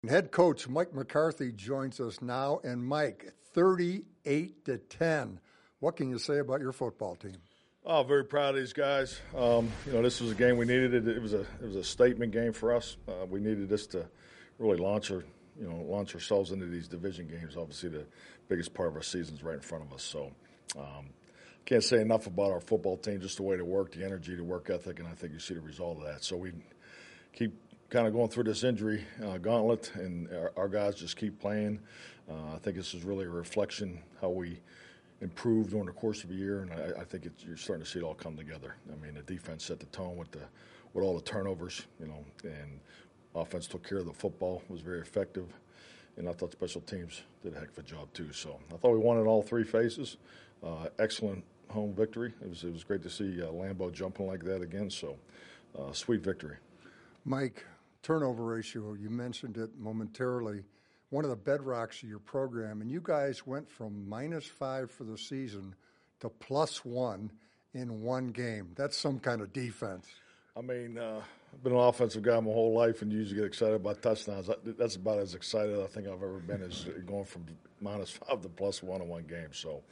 Head coach Mike McCarthy joins us now. And Mike, 38-10. What can you say about your football team? Oh, very proud of these guys. This was a game we needed. It was a statement game for us. We needed this to really launch ourselves into these division games. Obviously, the biggest part of our season is right in front of us. So, can't say enough about our football team. Just the way they work, the energy, the work ethic, and I think you see the result of that. So we keep kind of going through this injury gauntlet, and our guys just keep playing. I think this is really a reflection how we improved during the course of the year, and I think you're starting to see it all come together. I mean, the defense set the tone with all the turnovers, and offense took care of the football, was very effective, and I thought special teams did a heck of a job too. So I thought we won in all three phases. Excellent home victory. It was great to see Lambeau jumping like that again. So sweet victory. Mike, turnover ratio, you mentioned it momentarily, one of the bedrocks of your program, and you guys went from -5 for the season to +1 in one game. That's some kind of defense. I mean, I've been an offensive guy my whole life, and you usually get excited about touchdowns. That's about as excited I think I've ever been as going from -5 to +1 in one game. So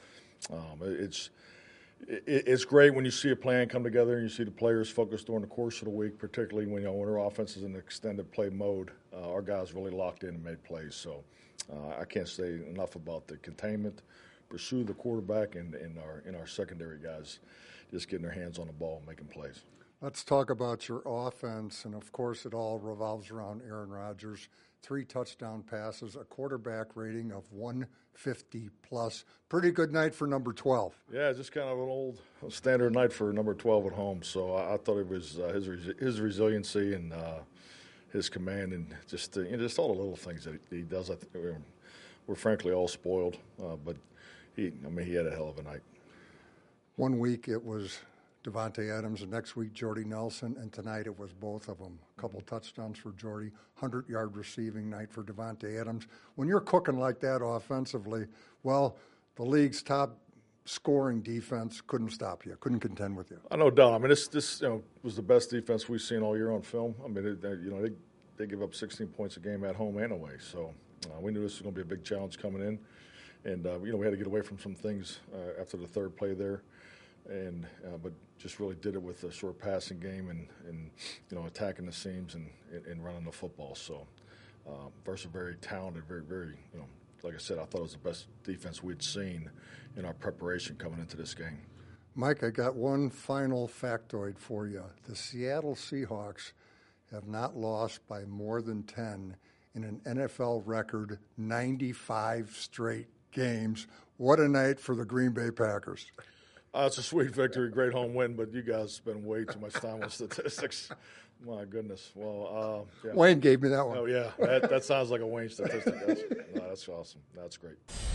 it's great when you see a plan come together and you see the players focused during the course of the week, particularly when our offense is in extended play mode. Our guys really locked in and made plays. So I can't say enough about the containment, pursue the quarterback, and our secondary guys just getting their hands on the ball and making plays. Let's talk about your offense, and of course it all revolves around Aaron Rodgers. 3 touchdown passes, a quarterback rating of 150+. Pretty good night for number 12. Yeah, just kind of an old standard night for number 12 at home. So I thought it was his resiliency and his command, and just all the little things that he does. We're frankly all spoiled, but he had a hell of a night. One week it was Davante Adams, and next week Jordy Nelson, and tonight it was both of them. A couple touchdowns for Jordy, 100-yard receiving night for Davante Adams. When you're cooking like that offensively, well, the league's top scoring defense couldn't stop you, couldn't contend with you. No doubt. I mean, this was the best defense we've seen all year on film. I mean, they give up 16 points a game at home and away. So we knew this was going to be a big challenge coming in, and we had to get away from some things after the third play there. But just really did it with a short passing game and attacking the seams and running the football. So versus very talented, very, very, like I said, I thought it was the best defense we'd seen in our preparation coming into this game. Mike, I got one final factoid for you. The Seattle Seahawks have not lost by more than 10 in an NFL record 95 straight games. What a night for the Green Bay Packers. It's a sweet victory, great home win, but you guys spend way too much time on statistics. My goodness. Well, yeah. Wayne gave me that one. Oh, yeah. That sounds like a Wayne statistic. That's awesome. That's great.